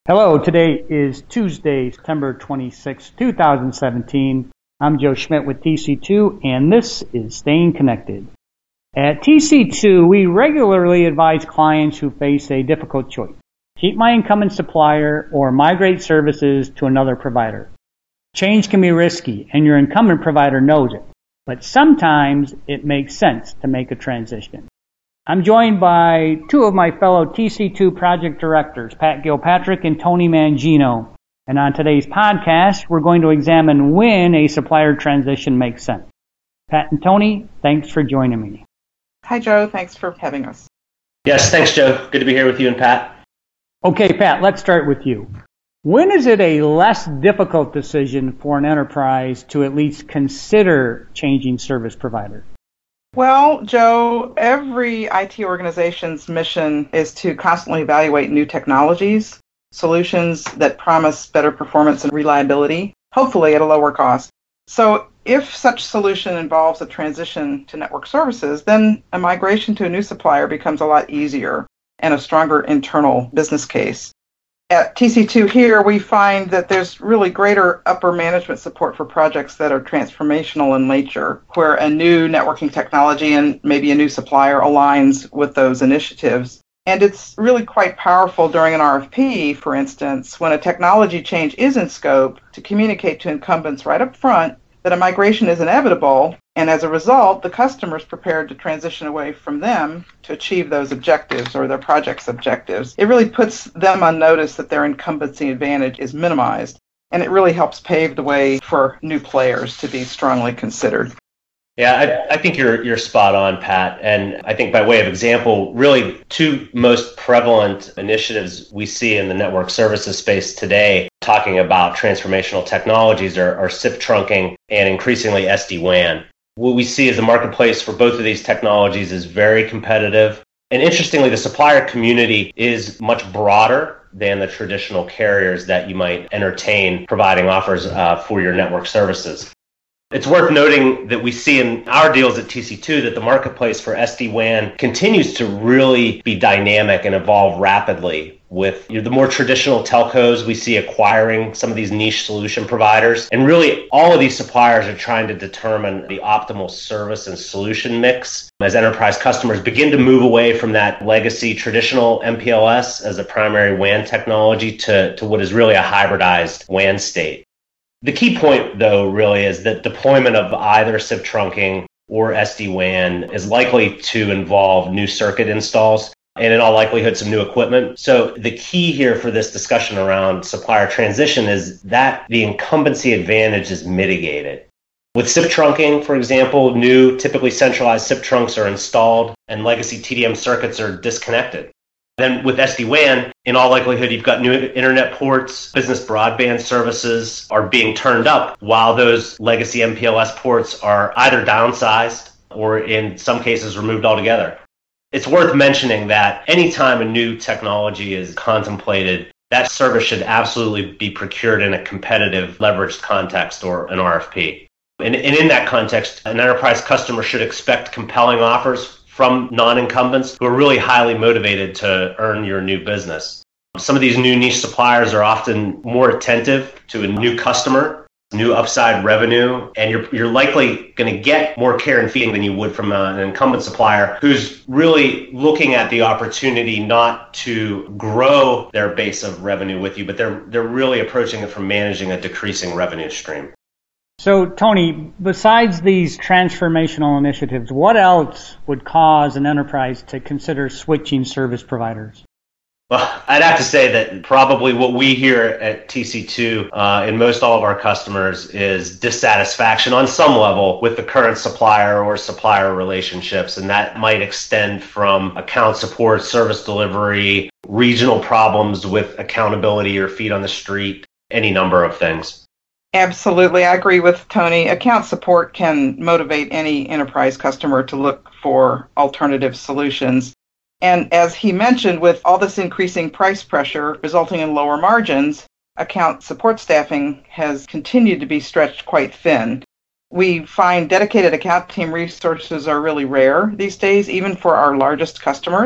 Hello, today is Tuesday, September 26, 2017. I'm Joe Schmidt with TC2, and this is Staying Connected. At TC2, we regularly advise clients who face a difficult choice. Keep my incumbent supplier or migrate services to another provider. Change can be risky, and your incumbent provider knows it, but sometimes it makes sense to make a transition. I'm joined by two of my fellow TC2 project directors, Pat Gilpatrick and Tony Mangino. And on today's podcast, we're going to examine when a supplier transition makes sense. Pat and Tony, thanks for joining me. Hi, Joe. Thanks for having us. Yes, thanks, Joe. Good to be here with you and Pat. Okay, Pat, let's start with you. When is it a less difficult decision for an enterprise to at least consider changing service provider? Well, Joe, every IT organization's mission is to constantly evaluate new technologies, solutions that promise better performance and reliability, hopefully at a lower cost. So if such solution involves a transition to network services, then a migration to a new supplier becomes a lot easier and a stronger internal business case. At TC2 here, we find that there's really greater upper management support for projects that are transformational in nature, where a new networking technology and maybe a new supplier aligns with those initiatives. And it's really quite powerful during an RFP, for instance, when a technology change is in scope, to communicate to incumbents right up front that a migration is inevitable, and as a result, the customer is prepared to transition away from them to achieve those objectives or their project's objectives. It really puts them on notice that their incumbency advantage is minimized, and it really helps pave the way for new players to be strongly considered. Yeah, I think you're spot on, Pat. And I think by way of example, really two most prevalent initiatives we see in the network services space today, talking about transformational technologies, are SIP trunking and increasingly SD-WAN. What we see is the marketplace for both of these technologies is very competitive. And interestingly, the supplier community is much broader than the traditional carriers that you might entertain providing offers for your network services. It's worth noting that we see in our deals at TC2 that the marketplace for SD-WAN continues to really be dynamic and evolve rapidly. With the more traditional telcos, we see acquiring some of these niche solution providers. And really, all of these suppliers are trying to determine the optimal service and solution mix as enterprise customers begin to move away from that legacy traditional MPLS as a primary WAN technology to what is really a hybridized WAN state. The key point, though, really is that deployment of either SIP trunking or SD-WAN is likely to involve new circuit installs and in all likelihood some new equipment. So the key here for this discussion around supplier transition is that the incumbency advantage is mitigated. With SIP trunking, for example, new typically centralized SIP trunks are installed and legacy TDM circuits are disconnected. Then with SD-WAN, in all likelihood, you've got new internet ports, business broadband services are being turned up while those legacy MPLS ports are either downsized or in some cases removed altogether. It's worth mentioning that anytime a new technology is contemplated, that service should absolutely be procured in a competitive leveraged context or an RFP. And in that context, an enterprise customer should expect compelling offers from non-incumbents who are really highly motivated to earn your new business. Some of these new niche suppliers are often more attentive to a new customer, new upside revenue, and you're likely going to get more care and feeding than you would from an incumbent supplier who's really looking at the opportunity not to grow their base of revenue with you, but they're really approaching it from managing a decreasing revenue stream. So, Tony, besides these transformational initiatives, what else would cause an enterprise to consider switching service providers? Well, I'd have to say that probably what we hear at TC2 in most all of our customers is dissatisfaction on some level with the current supplier or supplier relationships. And that might extend from account support, service delivery, regional problems with accountability or feet on the street, any number of things. Absolutely. I agree with Tony. Account support can motivate any enterprise customer to look for alternative solutions. And as he mentioned, with all this increasing price pressure resulting in lower margins, account support staffing has continued to be stretched quite thin. We find dedicated account team resources are really rare these days, even for our largest customers.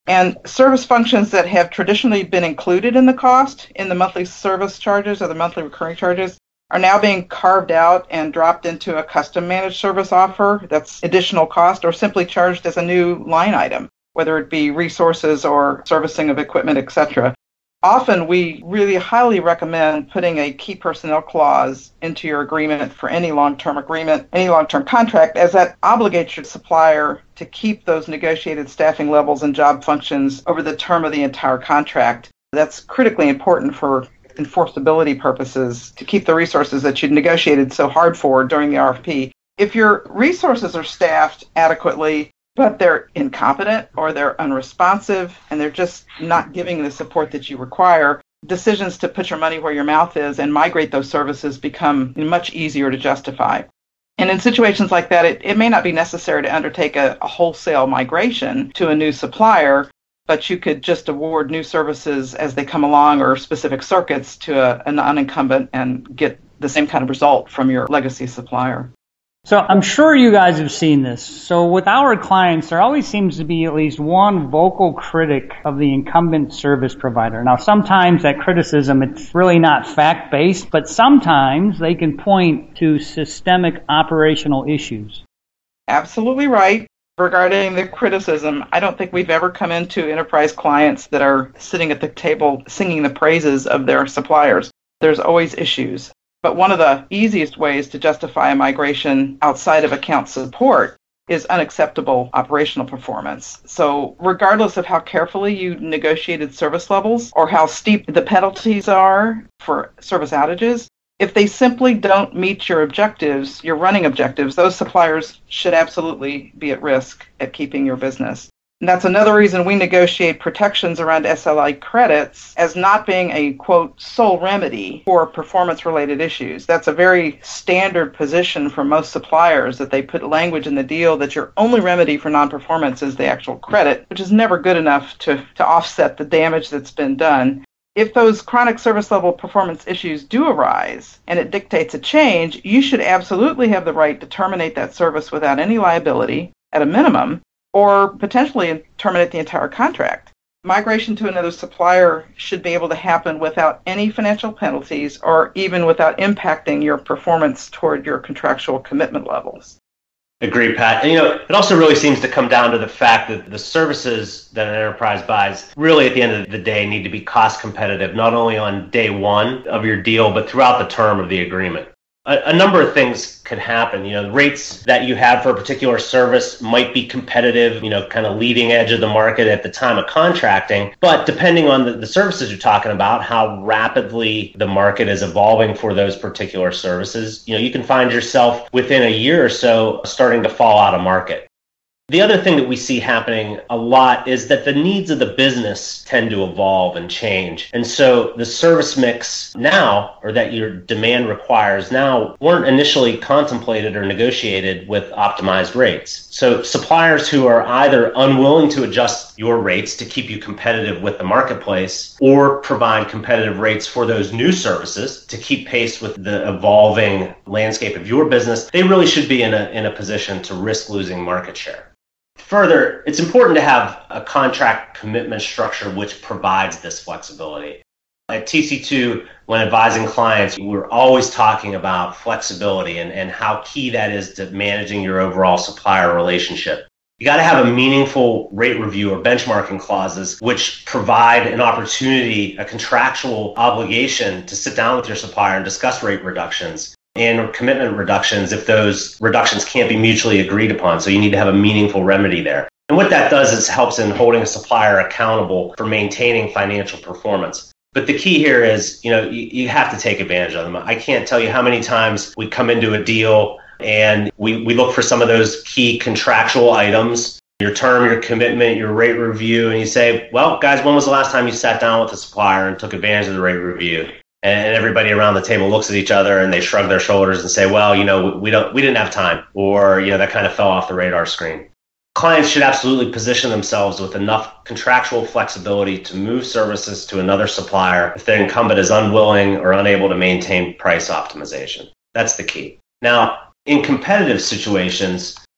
And service functions that have traditionally been included in the cost, in the monthly service charges or the monthly recurring charges, are now being carved out and dropped into a custom managed service offer that's additional cost or simply charged as a new line item, whether it be resources or servicing of equipment, etc. Often we really highly recommend putting a key personnel clause into your agreement for any long-term agreement, any long-term contract, as that obligates your supplier to keep those negotiated staffing levels and job functions over the term of the entire contract. That's critically important for enforceability purposes to keep the resources that you negotiated so hard for during the RFP. If your resources are staffed adequately, but they're incompetent or they're unresponsive and they're just not giving the support that you require, decisions to put your money where your mouth is and migrate those services become much easier to justify. And in situations like that, it may not be necessary to undertake a wholesale migration to a new supplier, but you could just award new services as they come along or specific circuits to a non-incumbent and get the same kind of result from your legacy supplier. So I'm sure you guys have seen this. So with our clients, there always seems to be at least one vocal critic of the incumbent service provider. Now, sometimes that criticism, it's really not fact-based, but sometimes they can point to systemic operational issues. Absolutely right. Regarding the criticism, I don't think we've ever come into enterprise clients that are sitting at the table singing the praises of their suppliers. There's always issues. But one of the easiest ways to justify a migration outside of account support is unacceptable operational performance. So regardless of how carefully you negotiated service levels or how steep the penalties are for service outages, if they simply don't meet your objectives, your running objectives, those suppliers should absolutely be at risk at keeping your business. And that's another reason we negotiate protections around SLA credits as not being a, quote, sole remedy for performance-related issues. That's a very standard position for most suppliers, that they put language in the deal that your only remedy for non-performance is the actual credit, which is never good enough to offset the damage that's been done. If those chronic service level performance issues do arise and it dictates a change, you should absolutely have the right to terminate that service without any liability at a minimum, or potentially terminate the entire contract. Migration to another supplier should be able to happen without any financial penalties or even without impacting your performance toward your contractual commitment levels. Agree, Pat. And, it also really seems to come down to the fact that the services that an enterprise buys really at the end of the day need to be cost competitive, not only on day one of your deal, but throughout the term of the agreement. A number of things could happen. The rates that you have for a particular service might be competitive, kind of leading edge of the market at the time of contracting. But depending on the services you're talking about, how rapidly the market is evolving for those particular services, you can find yourself within a year or so starting to fall out of market. The other thing that we see happening a lot is that the needs of the business tend to evolve and change. And so the service mix now, or that your demand requires now, weren't initially contemplated or negotiated with optimized rates. So suppliers who are either unwilling to adjust your rates to keep you competitive with the marketplace or provide competitive rates for those new services to keep pace with the evolving landscape of your business, they really should be in a position to risk losing market share. Further, it's important to have a contract commitment structure which provides this flexibility. At TC2, when advising clients, we're always talking about flexibility and how key that is to managing your overall supplier relationship. You got to have a meaningful rate review or benchmarking clauses which provide an opportunity, a contractual obligation to sit down with your supplier and discuss rate reductions and commitment reductions if those reductions can't be mutually agreed upon. So you need to have a meaningful remedy there. And what that does is helps in holding a supplier accountable for maintaining financial performance. But the key here is, you have to take advantage of them. I can't tell you how many times we come into a deal and we look for some of those key contractual items, your term, your commitment, your rate review, and you say, well, guys, when was the last time you sat down with the supplier and took advantage of the rate review? And everybody around the table looks at each other and they shrug their shoulders and say, well, we didn't have time, or, that kind of fell off the radar screen. Clients should absolutely position themselves with enough contractual flexibility to move services to another supplier if their incumbent is unwilling or unable to maintain price optimization. That's the key. Now, in competitive situations,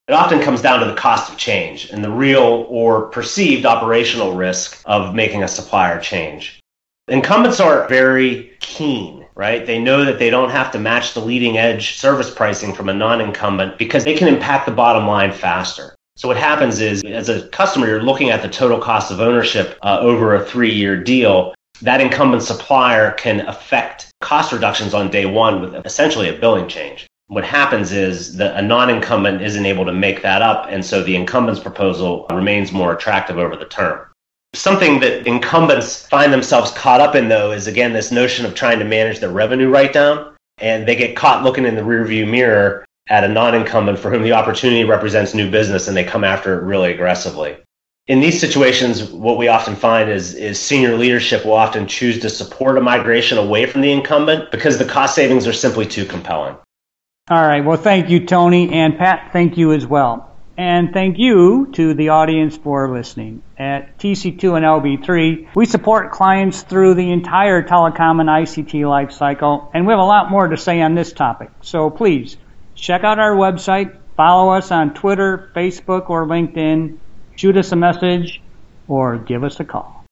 It often comes down to the cost of change and the real or perceived operational risk of making a supplier change. Incumbents are very keen, right? They know that they don't have to match the leading edge service pricing from a non-incumbent because they can impact the bottom line faster. So what happens is, as a customer, you're looking at the total cost of ownership over a 3-year deal. That incumbent supplier can affect cost reductions on day one with essentially a billing change. What happens is that a non-incumbent isn't able to make that up, and so the incumbent's proposal remains more attractive over the term. Something that incumbents find themselves caught up in, though, is, again, this notion of trying to manage their revenue write-down, and they get caught looking in the rearview mirror at a non-incumbent for whom the opportunity represents new business, and they come after it really aggressively. In these situations, what we often find is senior leadership will often choose to support a migration away from the incumbent because the cost savings are simply too compelling. All right. Well, thank you, Tony. And Pat, thank you as well. And thank you to the audience for listening. At TC2 and LB3, we support clients through the entire telecom and ICT life cycle, and we have a lot more to say on this topic. So please, check out our website, follow us on Twitter, Facebook, or LinkedIn, shoot us a message, or give us a call.